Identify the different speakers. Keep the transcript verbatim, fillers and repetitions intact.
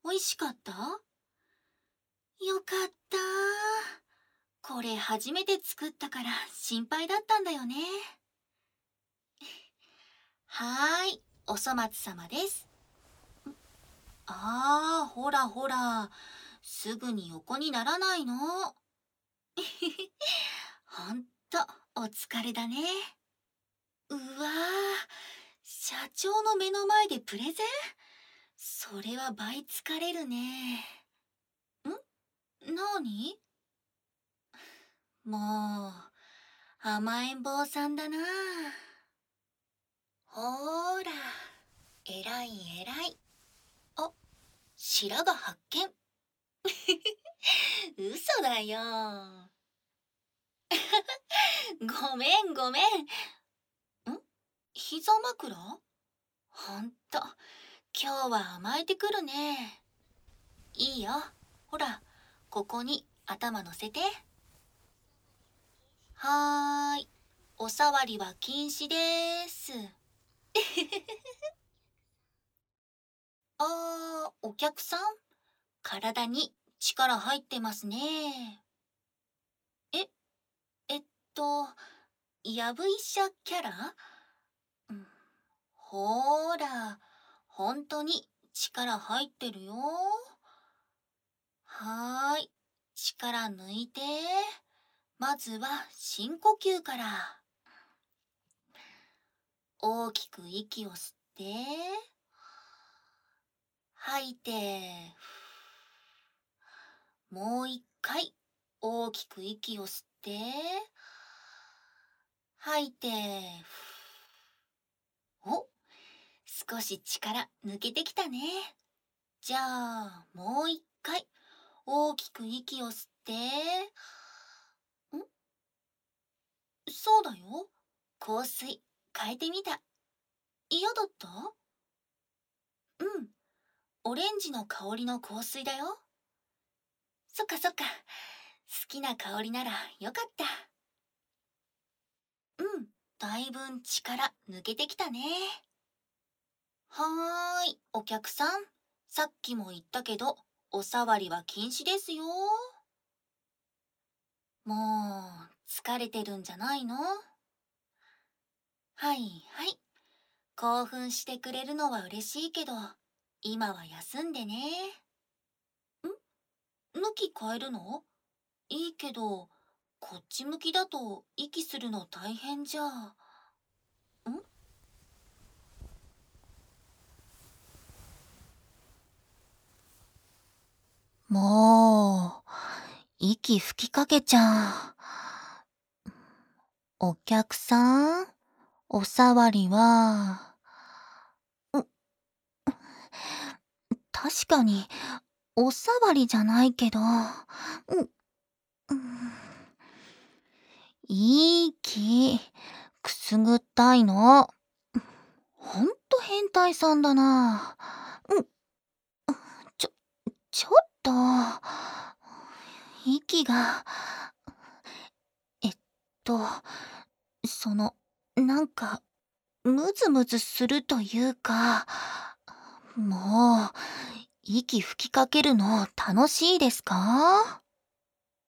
Speaker 1: 美味しかった？よかった。これ初めて作ったから心配だったんだよね。はーい、お粗末様です。ああ、ほらほら、すぐに横にならないの。ほんと、お疲れだね。うわー、社長の目の前でプレゼン？それは倍疲れるね。ん？なに？もう、甘えん坊さんだな。ほーら、えらいえらい。あ、白髪発見。嘘だよ。ごめんごめん。ん？膝枕？ほんと、今日は甘えてくるね。いいよ。ほら、ここに頭乗せて。はーい。おさわりは禁止でーす。あー、お客さん？体に力入ってますね。え、えっと、やぶ医者キャラ？うん、ほーら、ほんとに力入ってるよ。はーい。力抜いて。まずは深呼吸から。大きく息を吸って、吐いて、もう一回大きく息を吸って、吐いて、お、少し力抜けてきたね。じゃあ、もう一回大きく息を吸って、ん？そうだよ。香水変えてみた。嫌だった？うん。オレンジの香りの香水だよ。そっかそっか。好きな香りならよかった。うん。だいぶん力抜けてきたね。はーい。お客さん。さっきも言ったけど、おさわりは禁止ですよ。もう、疲れてるんじゃないの？はいはい。興奮してくれるのは嬉しいけど、今は休んでね。ん？向き変えるの？いいけど、こっち向きだと息するの大変じゃ。ん？もう、息吹きかけちゃう。お客さん、おさわりは、ん、確かに、おさわりじゃないけど、うん、うん、いい気、くすぐったいの。ほんと変態さんだな。うん、ちょ、ちょっと、息が、えっと、その、なんか、ムズムズするというか、もう、息吹きかけるの楽しいですか？